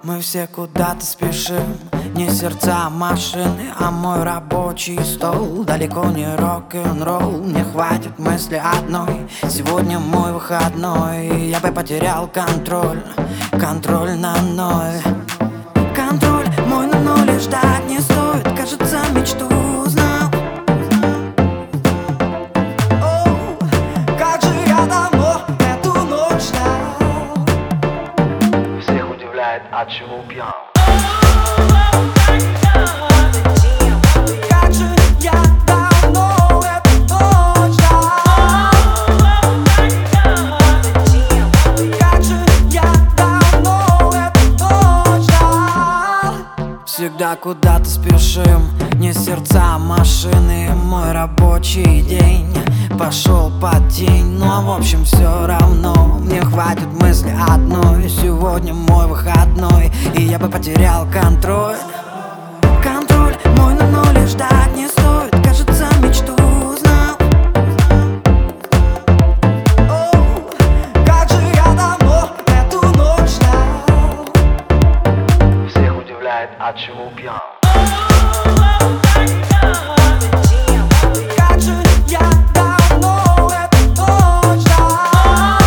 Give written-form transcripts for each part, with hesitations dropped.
Мы все куда-то спешим, не сердца, а машины, а мой рабочий стол. Далеко не рок-н-ролл, не хватит мысли одной. Сегодня мой выходной, я бы потерял контроль, контроль на ноль. Контроль мой на ноль, и ждать не стоит, кажется, мечту узнал. О, как же я давно эту ночь ждал. Всех удивляет, от чего пьян. Как же я давно эту ночь ждал. Как же я давно эту ночь ждал. Всегда куда-то спешим, не сердца, а машины. Мой рабочий день пошел под тень, но в общем все равно мне хватит мысли одной. Сегодня мой выходной, и я бы потерял контроль. Контроль мой на ноль, и ждать не стоит, кажется, мечту узнал. О, как же я давно эту ночь ждал. Всех удивляет, от чего пьян. Как же я давно эту ночь ждал.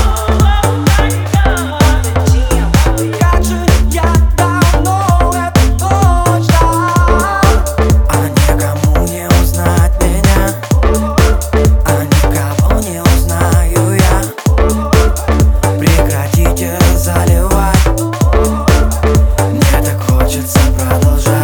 Как же я давно эту ночь ждал. А никому не узнать меня, а никого не узнаю я. Прекратите заливать, мне так хочется продолжать.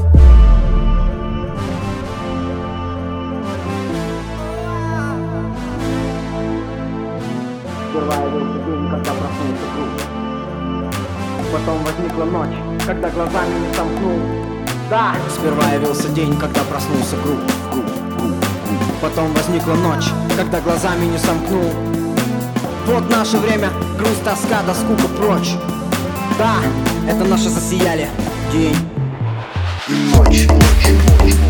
Сперва явился день, когда проснулся круг. Потом возникла ночь, когда глазами не сомкнул. Да! Сперва явился день, когда проснулся круг. Потом возникла ночь, когда глазами не сомкнул. Вот наше время, грусть, тоска, да скука прочь. Да, это наши засияли день и ночь.